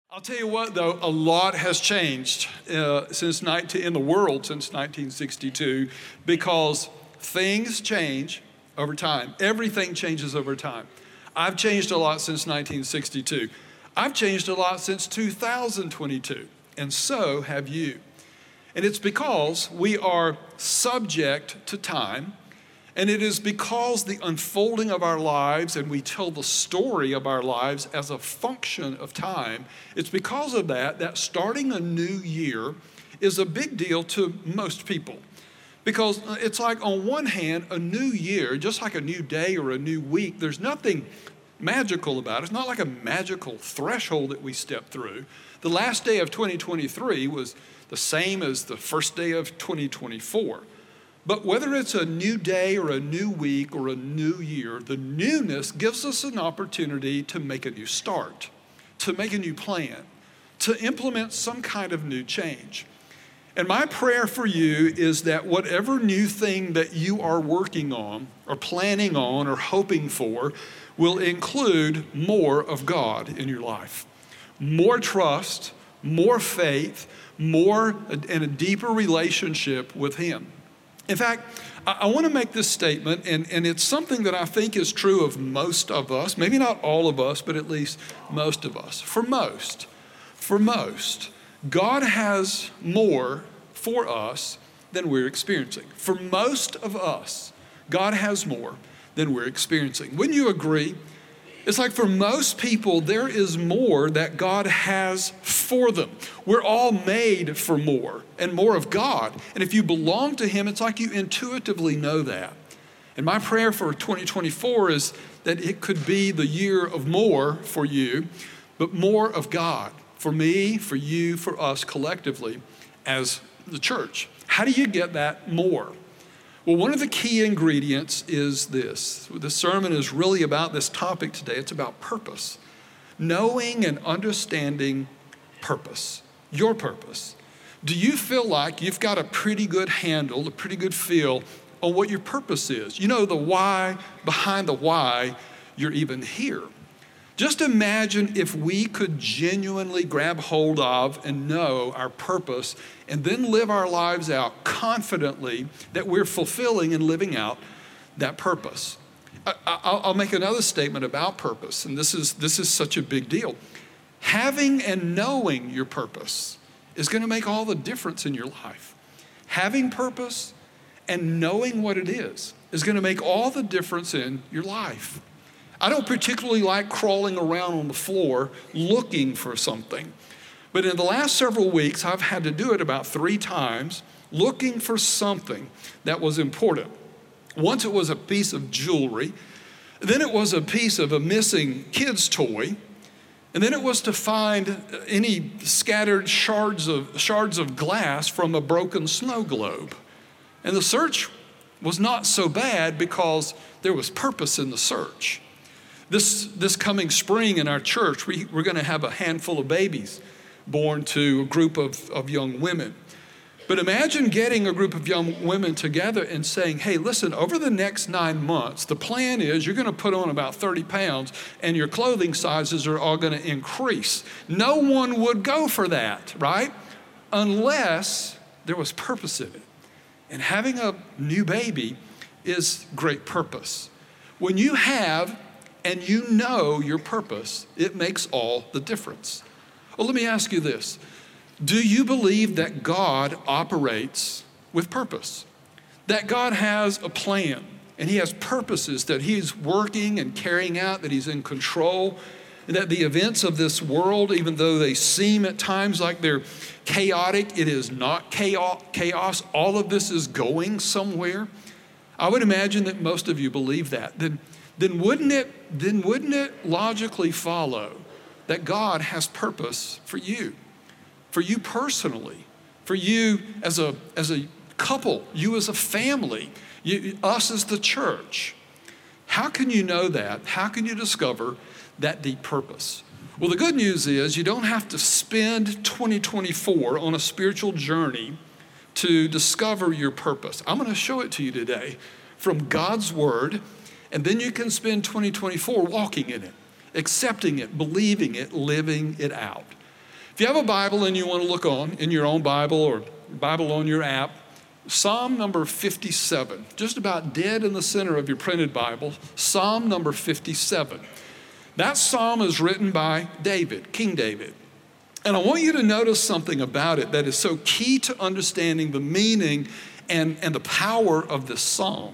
I'll tell you what, though, a lot has changed in the world since 1962 because things change over time. Everything changes over time. I've changed a lot since 1962. I've changed a lot since 2022, and so have you. And it's because we are subject to time, and it is because the unfolding of our lives, and we tell the story of our lives as a function of time, it's because of that starting a new year is a big deal to most people. Because it's like, on one hand, a new year, just like a new day or a new week, there's nothing magical about it. It's not like a magical threshold that we step through. The last day of 2023 was the same as the first day of 2024. But whether it's a new day or a new week or a new year, the newness gives us an opportunity to make a new start, to make a new plan, to implement some kind of new change. And my prayer for you is that whatever new thing that you are working on or planning on or hoping for will include more of God in your life. More trust, more faith, more and a deeper relationship with Him. In fact, I want to make this statement, and it's something that I think is true of most of us, maybe not all of us, but at least most of us. For most, God has more for us than we're experiencing. For most of us, God has more than we're experiencing. Wouldn't you agree? It's like for most people, there is more that God has for them. We're all made for more and more of God. And if you belong to Him, it's like you intuitively know that. And my prayer for 2024 is that it could be the year of more for you, but more of God for me, for you, for us collectively as the church. How do you get that more? Well, one of the key ingredients is this. The sermon is really about this topic today. It's about purpose. Knowing and understanding purpose, your purpose. Do you feel like you've got a pretty good handle, a pretty good feel on what your purpose is? You know, the why behind the why you're even here. Just imagine if we could genuinely grab hold of and know our purpose and then live our lives out confidently that we're fulfilling and living out that purpose. I'll make another statement about purpose, and this is such a big deal. Having and knowing your purpose is going to make all the difference in your life. Having purpose and knowing what it is going to make all the difference in your life. I don't particularly like crawling around on the floor looking for something. But in the last several weeks, I've had to do it about 3 times, looking for something that was important. Once it was a piece of jewelry, then it was a piece of a missing kid's toy, and then it was to find any scattered shards of glass from a broken snow globe. And the search was not so bad because there was purpose in the search. This coming spring in our church, we're going to have a handful of babies born to a group of young women. But imagine getting a group of young women together and saying, hey, listen, over the next 9 months, the plan is you're going to put on about 30 pounds and your clothing sizes are all going to increase. No one would go for that, right? Unless there was purpose in it. And having a new baby is great purpose. When you have and you know your purpose, it makes all the difference. Well, let me ask you this. Do you believe that God operates with purpose? That God has a plan and He has purposes that He's working and carrying out, that He's in control, and that the events of this world, even though they seem at times like they're chaotic, it is not chaos. All of this is going somewhere. I would imagine that most of you believe that. Then wouldn't it logically follow that God has purpose for you personally, for you as a couple, you as a family, us as the church? How can you know that? How can you discover that deep purpose? Well, the good news is you don't have to spend 2024 on a spiritual journey to discover your purpose. I'm going to show it to you today from God's Word. And then you can spend 2024 walking in it, accepting it, believing it, living it out. If you have a Bible and you want to look on in your own Bible or Bible on your app, Psalm number 57, just about dead in the center of your printed Bible, Psalm number 57. That psalm is written by David, King David. And I want you to notice something about it that is so key to understanding the meaning and the power of this psalm.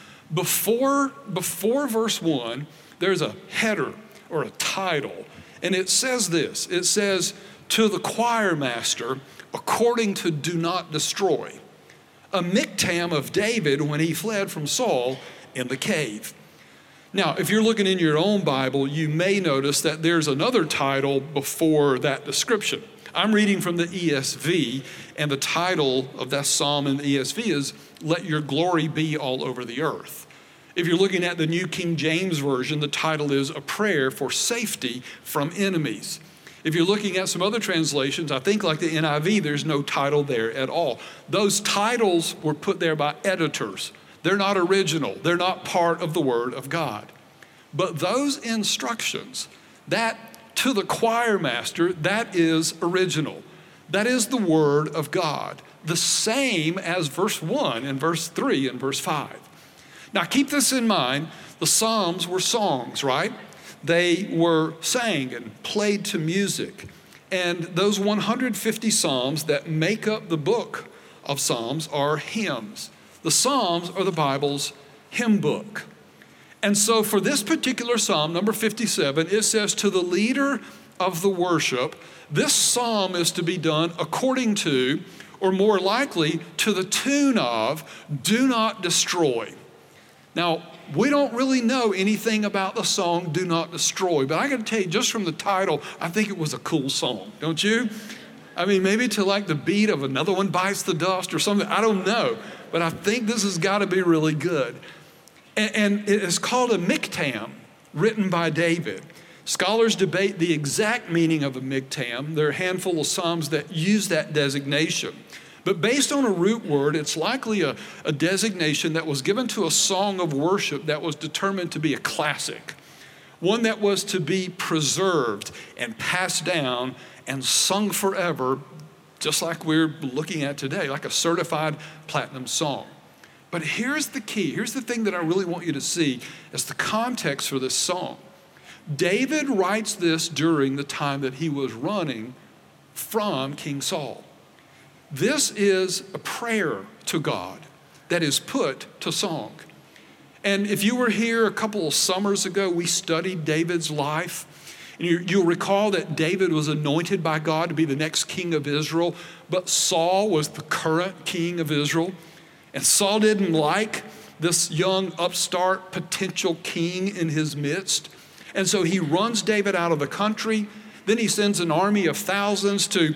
Before verse 1, there's a header or a title, and it says this. It says, "To the choir master, according to do not destroy." A miktam of David when he fled from Saul in the cave. Now, if you're looking in your own Bible, you may notice that there's another title before that description. I'm reading from the ESV, and the title of that psalm in the ESV is, "Let your glory be all over the earth." If you're looking at the New King James Version, the title is "A Prayer for Safety from Enemies." If you're looking at some other translations, I think like the NIV, there's no title there at all. Those titles were put there by editors. They're not original. They're not part of the Word of God. But those instructions, that to the choir master, that is original. That is the Word of God. The same as verse 1 and verse 3 and verse 5. Now keep this in mind. The Psalms were songs, right? They were sang and played to music. And those 150 Psalms that make up the book of Psalms are hymns. The Psalms are the Bible's hymn book. And so for this particular Psalm, number 57, it says, "To the leader of the worship, this psalm is to be done according to, or more likely, to the tune of, do not destroy." Now, we don't really know anything about the song, Do Not Destroy, but I got to tell you, just from the title, I think it was a cool song, don't you? I mean, maybe to like the beat of Another One Bites the Dust or something, I don't know, but I think this has got to be really good. And it is called a miktam, written by David. Scholars debate the exact meaning of a miktam. There are a handful of psalms that use that designation. But based on a root word, it's likely a designation that was given to a song of worship that was determined to be a classic, one that was to be preserved and passed down and sung forever, just like we're looking at today, like a certified platinum song. But here's the key. Here's the thing that I really want you to see as the context for this song. David writes this during the time that he was running from King Saul. This is a prayer to God that is put to song. And if you were here a couple of summers ago, we studied David's life. And you'll recall that David was anointed by God to be the next king of Israel, but Saul was the current king of Israel. And Saul didn't like this young upstart potential king in his midst. And so he runs David out of the country. Then he sends an army of thousands to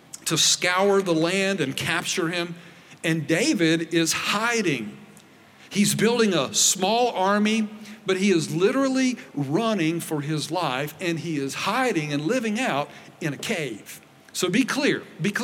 scour the land and capture him. And David is hiding. He's building a small army, but he is literally running for his life, and he is hiding and living out in a cave. So be clear.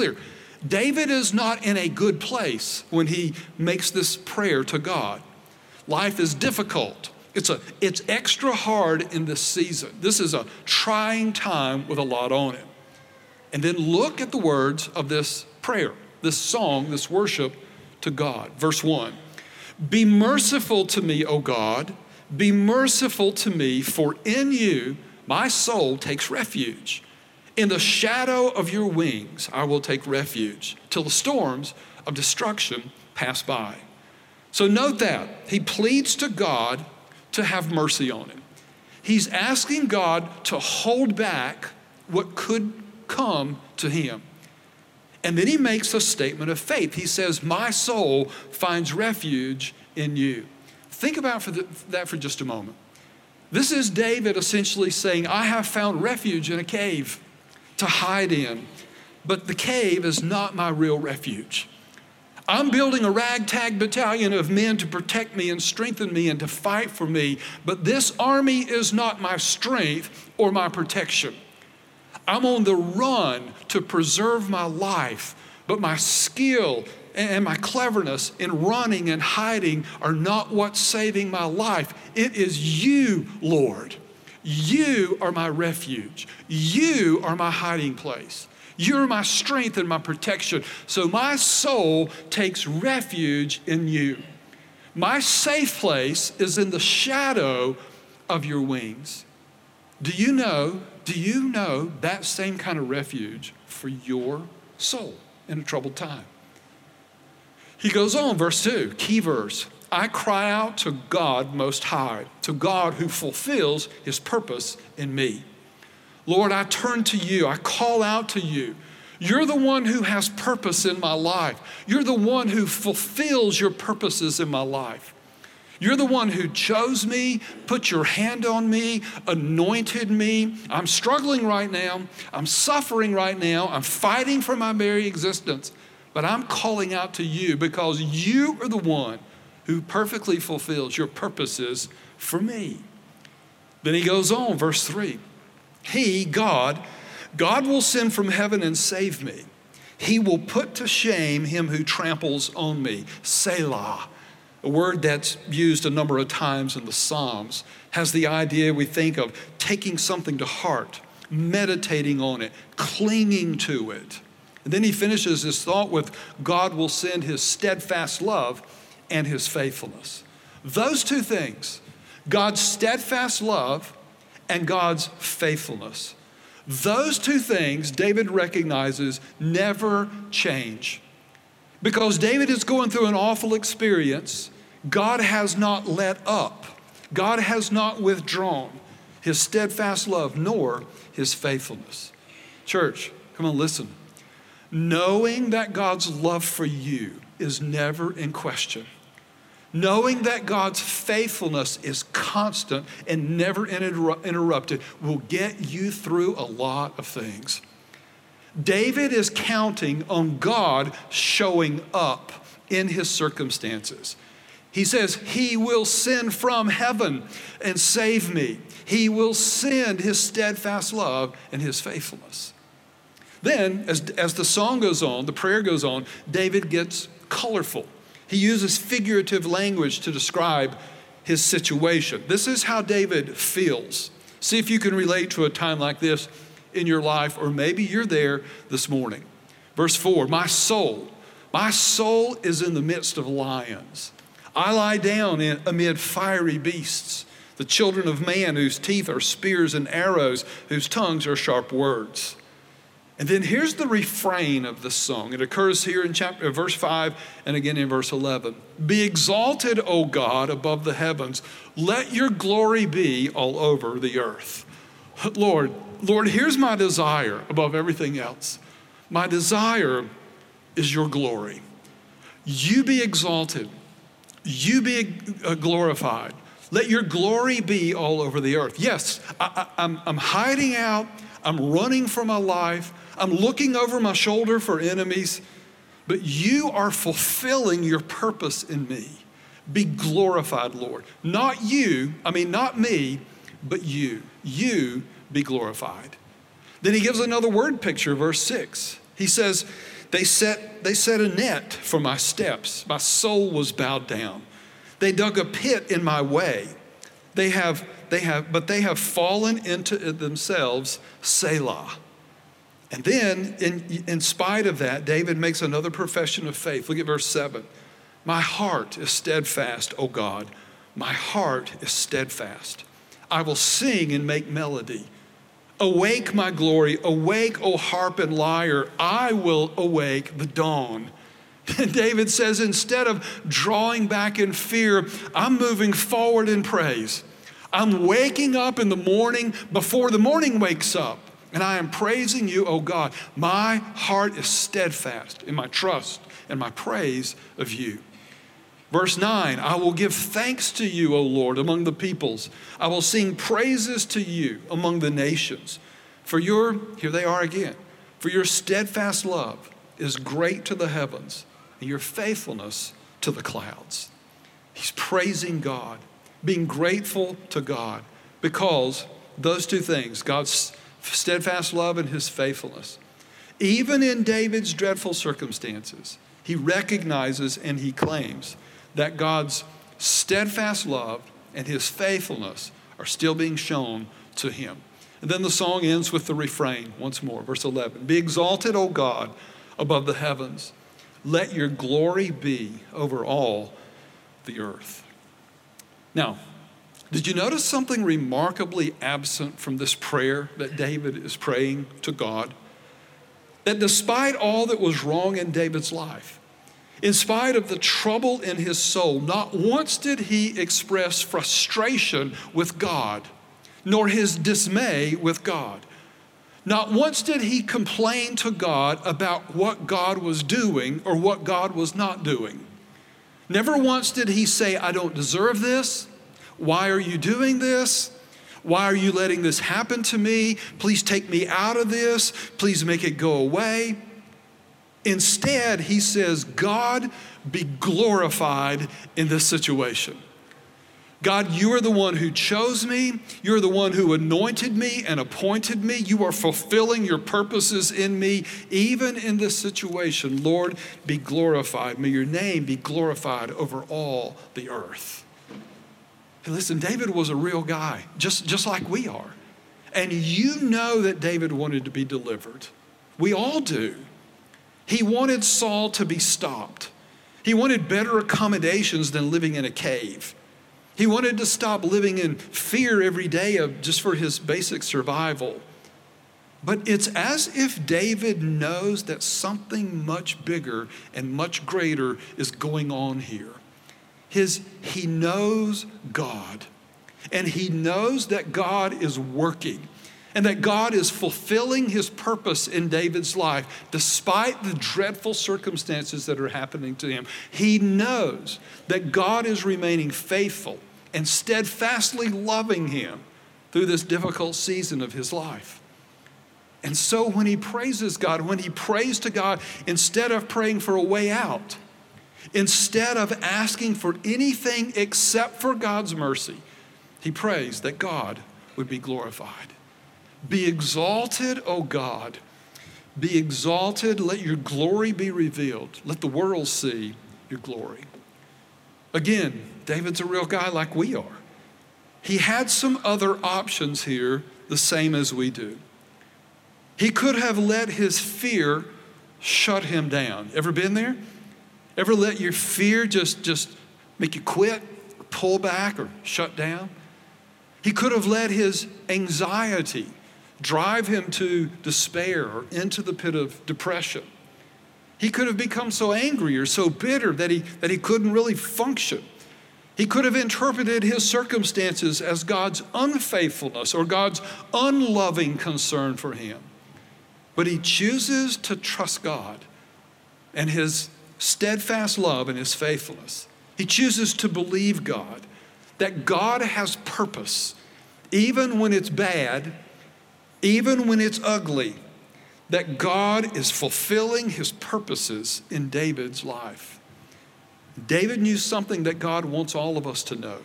David is not in a good place when he makes this prayer to God. Life is difficult. It's extra hard in this season. This is a trying time with a lot on it. And then look at the words of this prayer, this song, this worship to God. Verse 1, "Be merciful to me, O God, be merciful to me, for in you my soul takes refuge. In the shadow of your wings I will take refuge till the storms of destruction pass by." So note that he pleads to God to have mercy on him. He's asking God to hold back what could come to him. And then he makes a statement of faith. He says, "My soul finds refuge in you." Think about that for just a moment. This is David essentially saying, I have found refuge in a cave to hide in, but the cave is not my real refuge. I'm building a ragtag battalion of men to protect me and strengthen me and to fight for me, but this army is not my strength or my protection. I'm on the run to preserve my life, but my skill and my cleverness in running and hiding are not what's saving my life. It is you, Lord. You are my refuge. You are my hiding place. You're my strength and my protection. So my soul takes refuge in you. My safe place is in the shadow of your wings. Do you know that same kind of refuge for your soul in a troubled time? He goes on, verse 2, key verse. I cry out to God Most High, to God who fulfills his purpose in me. Lord, I turn to you. I call out to you. You're the one who has purpose in my life. You're the one who fulfills your purposes in my life. You're the one who chose me, put your hand on me, anointed me. I'm struggling right now. I'm suffering right now. I'm fighting for my very existence. But I'm calling out to you because you are the one who perfectly fulfills your purposes for me. Then he goes on, verse 3. He, God will send from heaven and save me. He will put to shame him who tramples on me. Selah. A word that's used a number of times in the Psalms has the idea we think of taking something to heart, meditating on it, clinging to it. And then he finishes his thought with, God will send his steadfast love and his faithfulness. Those two things, God's steadfast love and God's faithfulness. Those two things David recognizes never change. Because David is going through an awful experience, God has not let up. God has not withdrawn his steadfast love nor his faithfulness. Church, come on, listen. Knowing that God's love for you is never in question. Knowing that God's faithfulness is constant and never interrupted will get you through a lot of things. David is counting on God showing up in his circumstances. He says, he will send from heaven and save me. He will send his steadfast love and his faithfulness. Then, as the song goes on, the prayer goes on, David gets colorful. He uses figurative language to describe his situation. This is how David feels. See if you can relate to a time like this in your life, or maybe you're there this morning. Verse 4, my soul is in the midst of lions. I lie down amid fiery beasts, the children of man whose teeth are spears and arrows, whose tongues are sharp words. And then here's the refrain of this song. It occurs here in verse 5 and again in verse 11. Be exalted, O God, above the heavens. Let your glory be all over the earth. Lord, here's my desire above everything else. My desire is your glory. You be exalted. You be glorified. Let your glory be all over the earth. Yes, I'm hiding out. I'm running for my life. I'm looking over my shoulder for enemies. But you are fulfilling your purpose in me. Be glorified, Lord. Not me, but you. You be glorified. Then he gives another word picture, verse 6. He says, they set a net for my steps. My soul was bowed down. They dug a pit in my way. They have fallen into it themselves, Selah. And then, in spite of that, David makes another profession of faith. Look at verse 7. My heart is steadfast, O God. My heart is steadfast. I will sing and make melody. Awake, my glory. Awake, O harp and lyre. I will awake the dawn. And David says, instead of drawing back in fear, I'm moving forward in praise. I'm waking up in the morning before the morning wakes up. And I am praising you, O God. My heart is steadfast in my trust and my praise of you. Verse 9, I will give thanks to you, O Lord, among the peoples. I will sing praises to you among the nations. Here they are again, for your steadfast love is great to the heavens, and your faithfulness to the clouds. He's praising God, being grateful to God, because those two things, God's steadfast love and his faithfulness. Even in David's dreadful circumstances, he recognizes and he claims that God's steadfast love and his faithfulness are still being shown to him. And then the song ends with the refrain once more, verse 11. Be exalted, O God, above the heavens. Let your glory be over all the earth. Now, did you notice something remarkably absent from this prayer that David is praying to God? That despite all that was wrong in David's life, in spite of the trouble in his soul, not once did he express frustration with God, nor his dismay with God. Not once did he complain to God about what God was doing or what God was not doing. Never once did he say, I don't deserve this. Why are you doing this? Why are you letting this happen to me? Please take me out of this. Please make it go away. Instead, he says, God, be glorified in this situation. God, you are the one who chose me. You're the one who anointed me and appointed me. You are fulfilling your purposes in me, even in this situation. Lord, be glorified. May your name be glorified over all the earth. Hey, listen, David was a real guy, just like we are. And you know that David wanted to be delivered. We all do. He wanted Saul to be stopped. He wanted better accommodations than living in a cave. He wanted to stop living in fear every day just for his basic survival. But it's as if David knows that something much bigger and much greater is going on here. He knows God, and he knows that God is working, and that God is fulfilling his purpose in David's life despite the dreadful circumstances that are happening to him. He knows that God is remaining faithful and steadfastly loving him through this difficult season of his life. And so when he praises God, when he prays to God, instead of praying for a way out, instead of asking for anything except for God's mercy, he prays that God would be glorified. Be exalted, O God. Be exalted. Let your glory be revealed. Let the world see your glory. Again, David's a real guy like we are. He had some other options here, the same as we do. He could have let his fear shut him down. Ever been there? Ever let your fear just make you quit, or pull back, or shut down? He could have let his anxiety drive him to despair or into the pit of depression. He could have become so angry or so bitter that he couldn't really function. He could have interpreted his circumstances as God's unfaithfulness or God's unloving concern for him. But he chooses to trust God and his steadfast love and his faithfulness. He chooses to believe God, that God has purpose, even when it's bad, even when it's ugly, that God is fulfilling his purposes in David's life. David knew something that God wants all of us to know.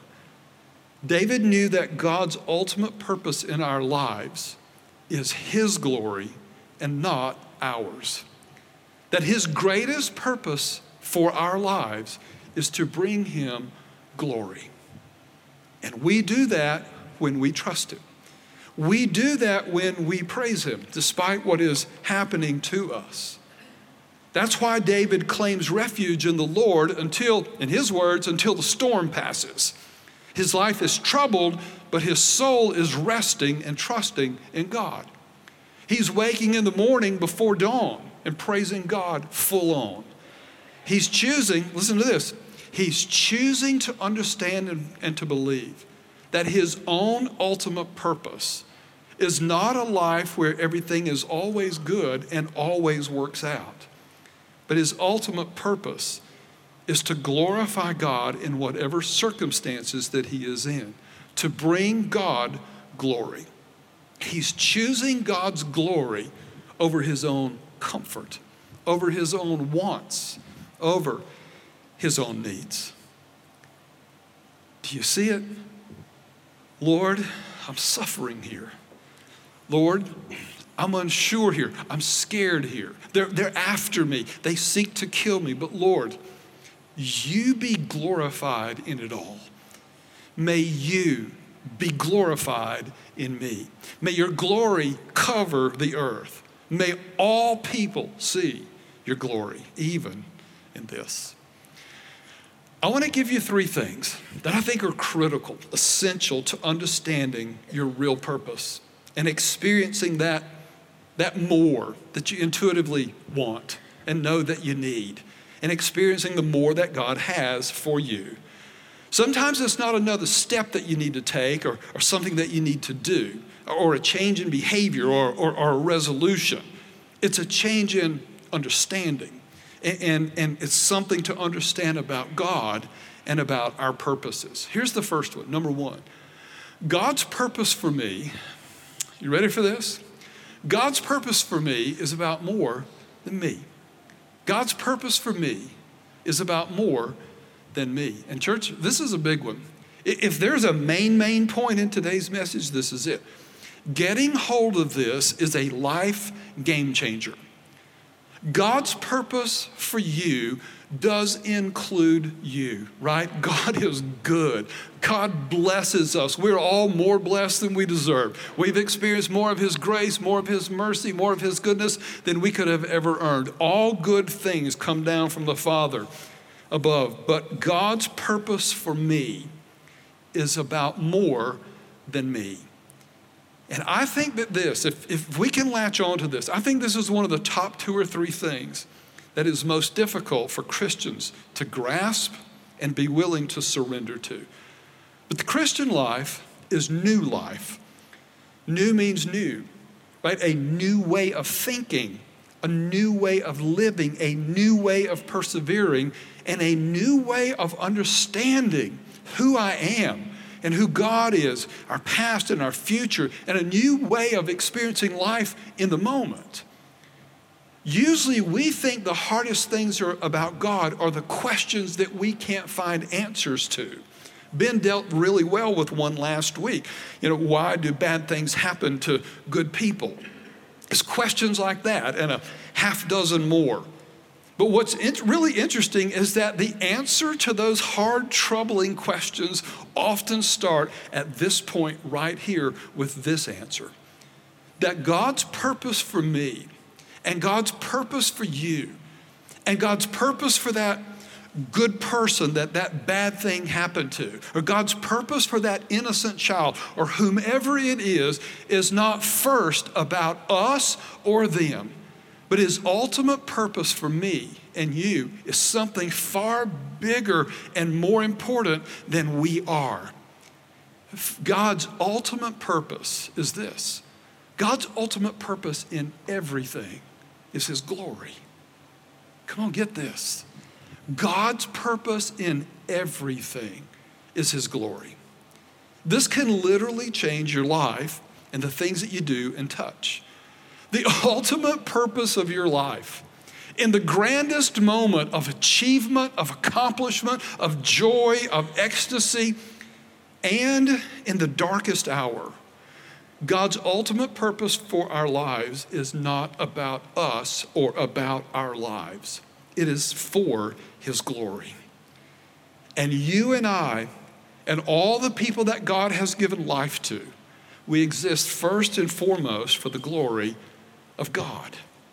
David knew that God's ultimate purpose in our lives is his glory and not ours. That his greatest purpose for our lives is to bring him glory. And we do that when we trust him. We do that when we praise him, despite what is happening to us. That's why David claims refuge in the Lord until, in his words, until the storm passes. His life is troubled, but his soul is resting and trusting in God. He's waking in the morning before dawn and praising God full on. He's choosing, listen to this, he's choosing to understand and to believe that his own ultimate purpose is not a life where everything is always good and always works out. But his ultimate purpose is to glorify God in whatever circumstances that he is in, to bring God glory. He's choosing God's glory over his own comfort, over his own wants, over his own needs. Do you see it? Lord, I'm suffering here. Lord, I'm unsure here. I'm scared here. They're after me. They seek to kill me. But Lord, you be glorified in it all. May you be glorified in me. May your glory cover the earth. May all people see your glory, even in this. I want to give you 3 things that I think are critical, essential to understanding your real purpose and experiencing that more that you intuitively want and know that you need, and experiencing the more that God has for you. Sometimes it's not another step that you need to take or something that you need to do or a change in behavior or a resolution. It's a change in understanding. And it's something to understand about God and about our purposes. Here's the first one. Number 1, God's purpose for me, you ready for this? God's purpose for me is about more than me. God's purpose for me is about more than me. And church, this is a big one. If there's a main point in today's message, this is it. Getting hold of this is a life game changer. God's purpose for you does include you, right? God is good. God blesses us. We're all more blessed than we deserve. We've experienced more of His grace, more of His mercy, more of His goodness than we could have ever earned. All good things come down from the Father above. But God's purpose for me is about more than me. And I think that this, if we can latch on to this, I think this is one of the top 2 or 3 things that is most difficult for Christians to grasp and be willing to surrender to. But the Christian life is new life. New means new, right? A new way of thinking, a new way of living, a new way of persevering, and a new way of understanding who I am and who God is, our past and our future, and a new way of experiencing life in the moment. Usually we think the hardest things about God are the questions that we can't find answers to. Ben dealt really well with one last week. Why do bad things happen to good people? It's questions like that and a half dozen more. But what's really interesting is that the answer to those hard, troubling questions often start at this point right here with this answer. That God's purpose for me and God's purpose for you and God's purpose for that good person that bad thing happened to, or God's purpose for that innocent child or whomever it is not first about us or them. But His ultimate purpose for me and you is something far bigger and more important than we are. God's ultimate purpose is this. God's ultimate purpose in everything is His glory. Come on, get this. God's purpose in everything is His glory. This can literally change your life and the things that you do and touch. The ultimate purpose of your life, in the grandest moment of achievement, of accomplishment, of joy, of ecstasy, and in the darkest hour, God's ultimate purpose for our lives is not about us or about our lives. It is for His glory. And you and I and all the people that God has given life to, we exist first and foremost for the glory of God.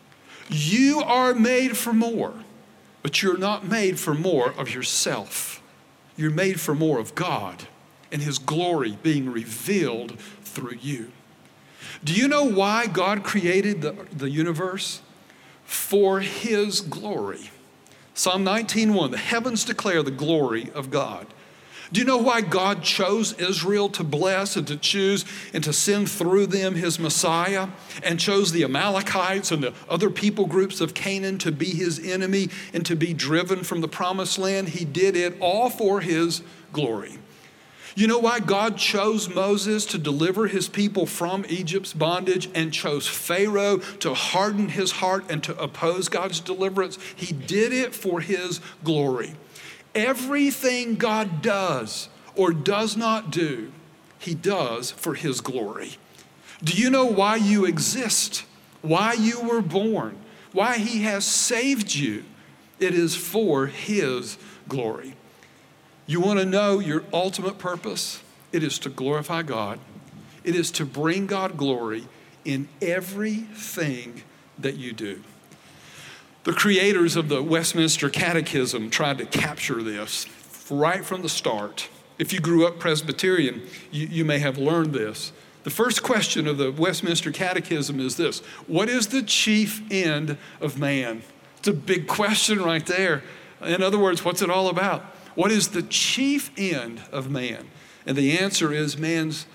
You are made for more, but you're not made for more of yourself. You're made for more of God and His glory being revealed through you. Do you know why God created the universe? For His glory. Psalm 19:1, the heavens declare the glory of God. Do you know why God chose Israel to bless and to choose and to send through them His Messiah, and chose the Amalekites and the other people groups of Canaan to be His enemy and to be driven from the promised land? He did it all for His glory. You know why God chose Moses to deliver His people from Egypt's bondage and chose Pharaoh to harden his heart and to oppose God's deliverance? He did it for His glory. Everything God does or does not do, He does for His glory. Do you know why you exist? Why you were born? Why He has saved you? It is for His glory. You want to know your ultimate purpose? It is to glorify God. It is to bring God glory in everything that you do. The creators of the Westminster Catechism tried to capture this right from the start. If you grew up Presbyterian, you may have learned this. The first question of the Westminster Catechism is this: what is the chief end of man? It's a big question right there. In other words, what's it all about? What is the chief end of man? And the answer is man's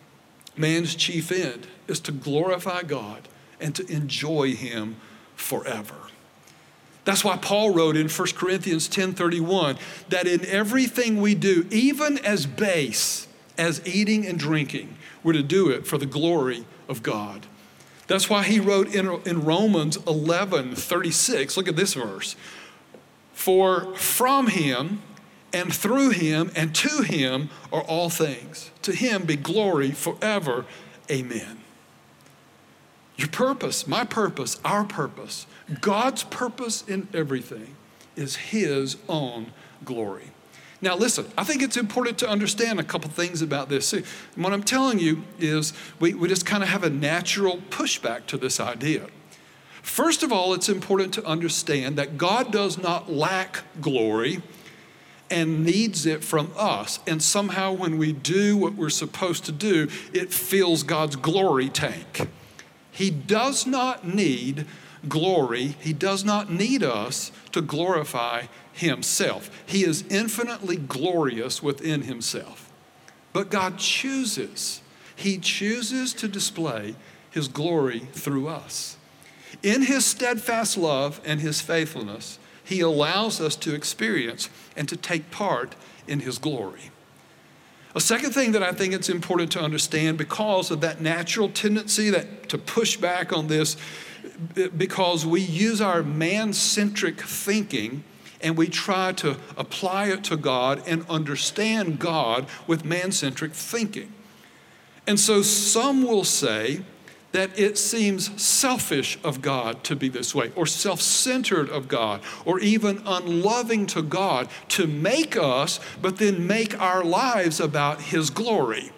chief end is to glorify God and to enjoy him forever. That's why Paul wrote in 1 Corinthians 10:31 that in everything we do, even as base as eating and drinking, we're to do it for the glory of God. That's why he wrote in Romans 11:36, look at this verse, for from him and through him and to him are all things. To him be glory forever. Amen. Your purpose, my purpose, our purpose, God's purpose in everything is his own glory. Now listen, I think it's important to understand a couple things about this. See, what I'm telling you is we just kind of have a natural pushback to this idea. First of all, it's important to understand that God does not lack glory and needs it from us. And somehow when we do what we're supposed to do, it fills God's glory tank. He does not need glory. He does not need us to glorify himself. He is infinitely glorious within himself. But God chooses. He chooses to display his glory through us. In his steadfast love and his faithfulness, he allows us to experience and to take part in his glory. A second thing that I think it's important to understand, because of that natural tendency to push back on this, because we use our man-centric thinking and we try to apply it to God and understand God with man-centric thinking. And so some will say that it seems selfish of God to be this way, or self-centered of God, or even unloving to God to make us, but then make our lives about his glory.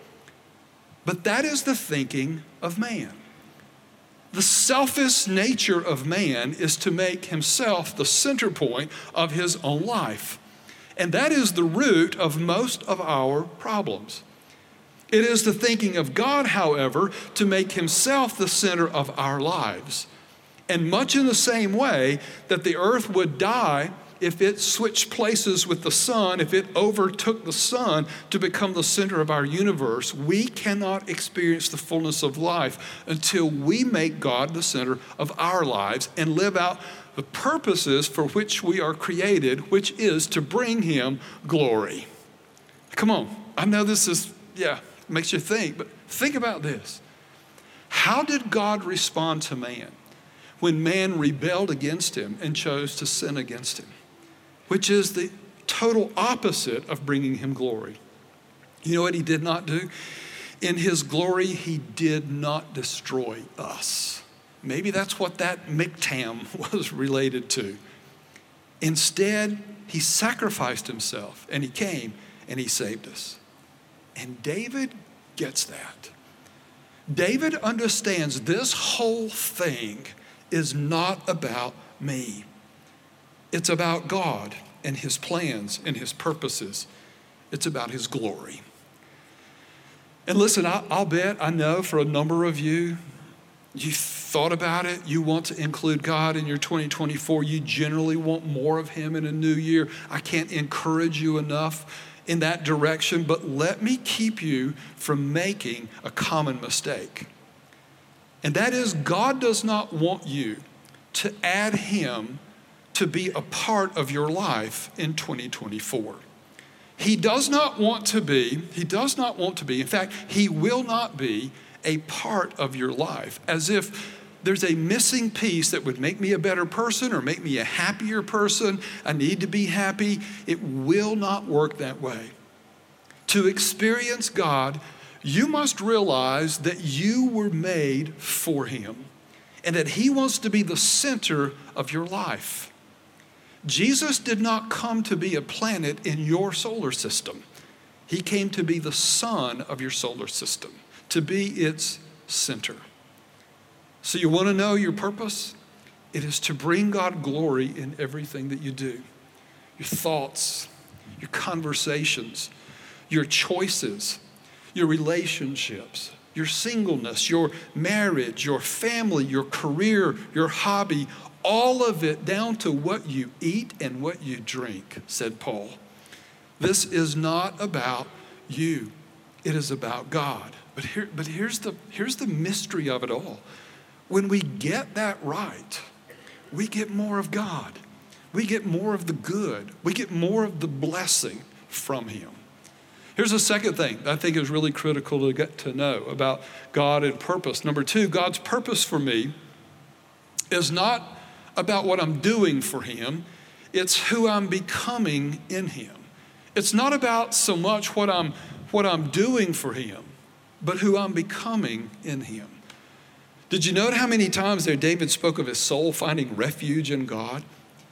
But that is the thinking of man. The selfish nature of man is to make himself the center point of his own life. And that is the root of most of our problems. It is the thinking of God, however, to make himself the center of our lives. And much in the same way that the earth would die if it switched places with the sun, if it overtook the sun to become the center of our universe, we cannot experience the fullness of life until we make God the center of our lives and live out the purposes for which we are created, which is to bring him glory. Come on, I know this is, makes you think, but think about this. How did God respond to man when man rebelled against him and chose to sin against him? Which is the total opposite of bringing him glory. You know what he did not do? In his glory, he did not destroy us. Maybe that's what that miktam was related to. Instead, he sacrificed himself, and he came and he saved us. And David gets that. David understands this whole thing is not about me. It's about God and his plans and his purposes. It's about his glory. And listen, I'll bet, I know for a number of you, you thought about it. You want to include God in your 2024. You generally want more of him in a new year. I can't encourage you enough in that direction, but let me keep you from making a common mistake. And that is, God does not want you to add him to be a part of your life in 2024. He does not want to be, in fact, he will not be a part of your life, as if there's a missing piece that would make me a better person or make me a happier person. I need to be happy. It will not work that way. To experience God, you must realize that you were made for him and that he wants to be the center of your life. Jesus did not come to be a planet in your solar system. He came to be the sun of your solar system, to be its center. So you want to know your purpose? It is to bring God glory in everything that you do. Your thoughts, your conversations, your choices, your relationships, your singleness, your marriage, your family, your career, your hobby, all of it down to what you eat and what you drink, said Paul. This is not about you. It is about God. But here's the mystery of it all. When we get that right, we get more of God. We get more of the good. We get more of the blessing from him. Here's a second thing that I think is really critical to get to know about God and purpose. Number 2, God's purpose for me is not about what I'm doing for him. It's who I'm becoming in him. It's not about so much what I'm doing for him, but who I'm becoming in him. Did you note how many times there David spoke of his soul finding refuge in God?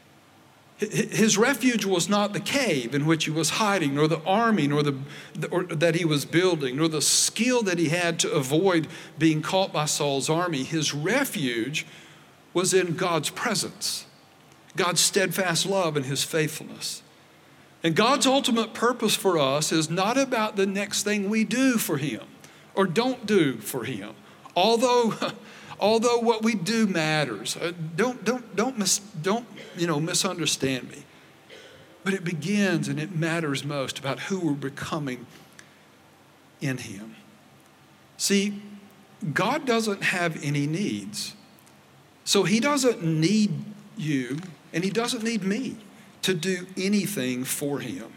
His refuge was not the cave in which he was hiding, nor the army, nor that he was building, nor the skill that he had to avoid being caught by Saul's army. His refuge was in God's presence, God's steadfast love and his faithfulness. And God's ultimate purpose for us is not about the next thing we do for him or don't do for him. Although what we do matters. Don't misunderstand me. But it begins and it matters most about who we're becoming in him. See, God doesn't have any needs. So he doesn't need you and he doesn't need me to do anything for him.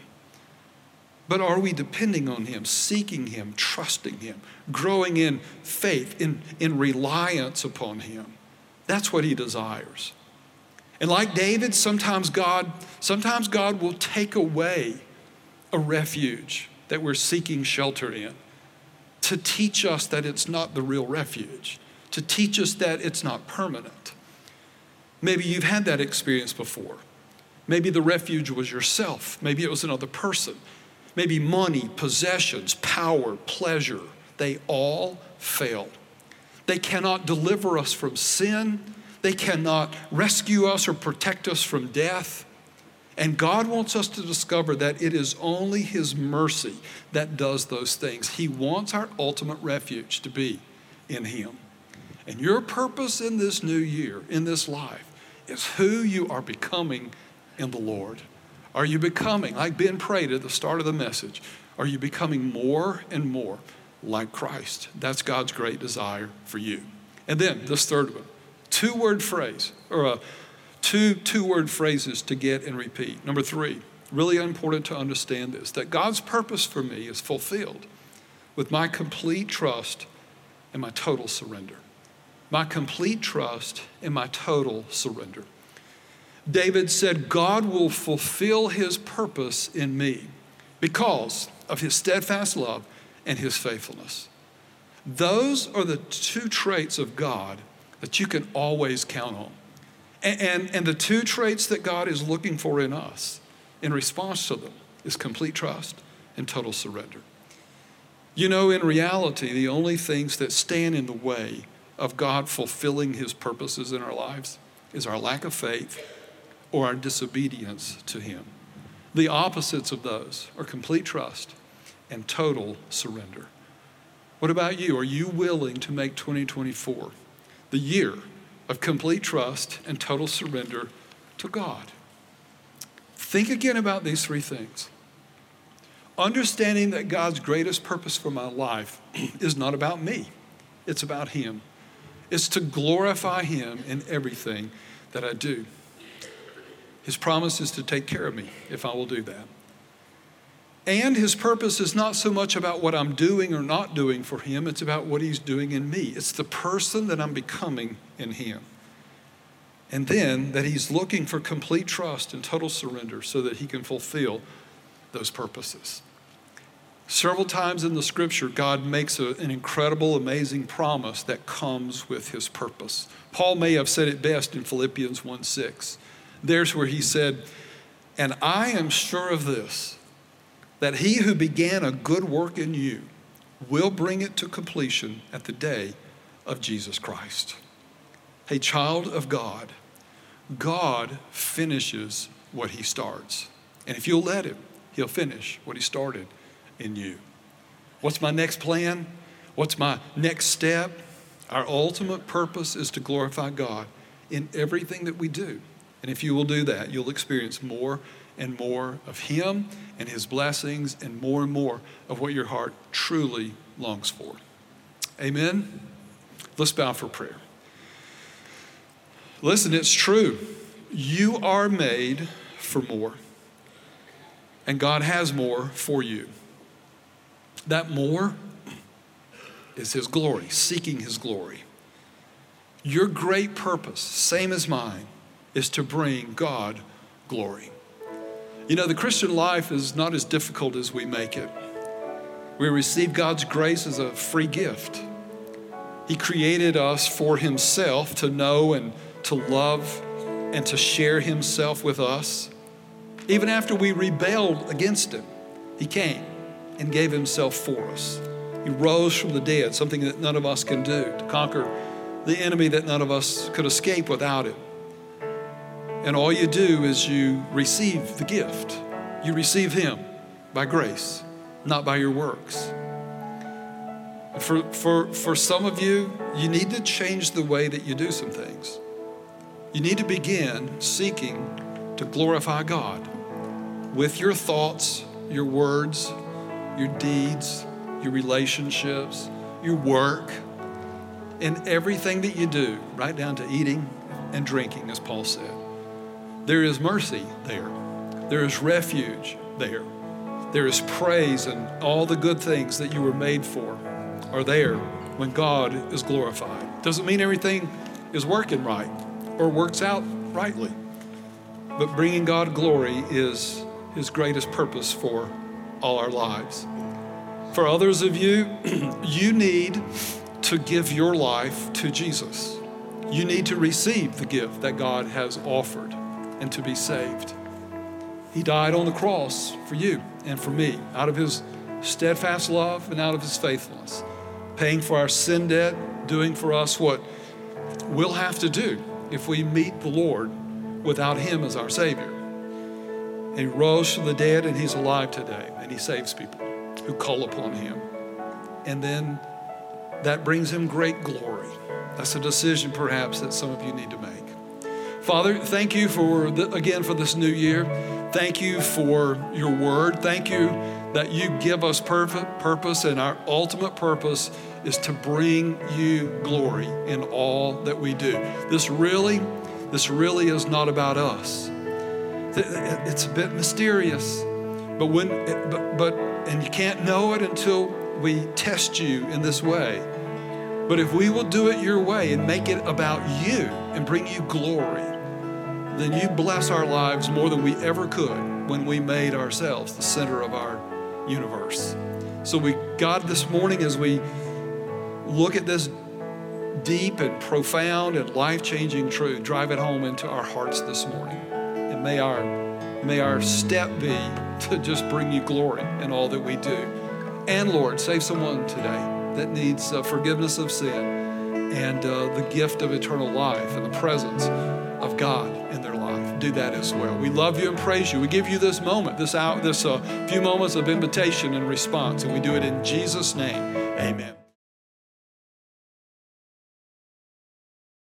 But are we depending on him, seeking him, trusting him, growing in faith, in reliance upon him? That's what he desires. And like David, sometimes God will take away a refuge that we're seeking shelter in to teach us that it's not the real refuge, to teach us that it's not permanent. Maybe you've had that experience before. Maybe the refuge was yourself. Maybe it was another person. Maybe money, possessions, power, pleasure. They all fail. They cannot deliver us from sin. They cannot rescue us or protect us from death. And God wants us to discover that it is only his mercy that does those things. He wants our ultimate refuge to be in him. And your purpose in this new year, in this life, is who you are becoming in the Lord. Are you becoming, like Ben prayed at the start of the message, are you becoming more and more like Christ? That's God's great desire for you. And then this third one, two-word phrase, or two-word phrases to get and repeat. Number 3, really important to understand this, that God's purpose for me is fulfilled with my complete trust and my total surrender. My complete trust and my total surrender. David said, God will fulfill his purpose in me because of his steadfast love and his faithfulness. Those are the 2 traits of God that you can always count on. And the 2 traits that God is looking for in us in response to them is complete trust and total surrender. You know, in reality, the only things that stand in the way of God fulfilling his purposes in our lives is our lack of faith or our disobedience to him. The opposites of those are complete trust and total surrender. What about you? Are you willing to make 2024 the year of complete trust and total surrender to God? Think again about these 3 things. Understanding that God's greatest purpose for my life is not about me. It's about him. It's to glorify him in everything that I do. His promise is to take care of me if I will do that. And his purpose is not so much about what I'm doing or not doing for him. It's about what he's doing in me. It's the person that I'm becoming in him. And then that he's looking for complete trust and total surrender so that he can fulfill those purposes. Several times in the scripture, God makes an incredible, amazing promise that comes with his purpose. Paul may have said it best in Philippians 1:6. There's where he said, and I am sure of this, that he who began a good work in you will bring it to completion at the day of Jesus Christ. Hey, child of God, God finishes what he starts. And if you'll let him, he'll finish what he started in you. What's my next plan? What's my next step? Our ultimate purpose is to glorify God in everything that we do. And if you will do that, you'll experience more and more of him and his blessings and more of what your heart truly longs for. Amen? Let's bow for prayer. Listen, it's true. You are made for more. And God has more for you. That more is his glory, seeking his glory. Your great purpose, same as mine, is to bring God glory. You know, the Christian life is not as difficult as we make it. We receive God's grace as a free gift. He created us for himself to know and to love and to share himself with us. Even after we rebelled against him, he came and gave himself for us. He rose from the dead, something that none of us can do, to conquer the enemy that none of us could escape without him. And all you do is you receive the gift. You receive him by grace, not by your works. For some of you, you need to change the way that you do some things. You need to begin seeking to glorify God with your thoughts, your words, your deeds, your relationships, your work, and everything that you do, right down to eating and drinking, as Paul said. There is mercy there. There is refuge there. There is praise, and all the good things that you were made for are there when God is glorified. Doesn't mean everything is working right or works out rightly, but bringing God glory is his greatest purpose for all our lives. For others of you, you need to give your life to Jesus. You need to receive the gift that God has offered and to be saved. He died on the cross for you and for me, out of his steadfast love and out of his faithfulness, paying for our sin debt, doing for us what we'll have to do if we meet the Lord without him as our Savior. And he rose from the dead, and he's alive today, and he saves people who call upon him. And then that brings him great glory. That's a decision perhaps that some of you need to make. Father, thank you again for this new year. Thank you for your word. Thank you that you give us perfect purpose, and our ultimate purpose is to bring you glory in all that we do. This really is not about us. It's a bit mysterious, and you can't know it until we test you in this way. But if we will do it your way and make it about you and bring you glory, then you bless our lives more than we ever could when we made ourselves the center of our universe. So God, this morning, as we look at this deep and profound and life-changing truth, drive it home into our hearts this morning. And may our step be to just bring you glory in all that we do. And Lord, save someone today that needs forgiveness of sin and the gift of eternal life and the presence of God in their life. Do that as well. We love you and praise you. We give you this moment, this few moments of invitation and response, and we do it in Jesus' name. Amen.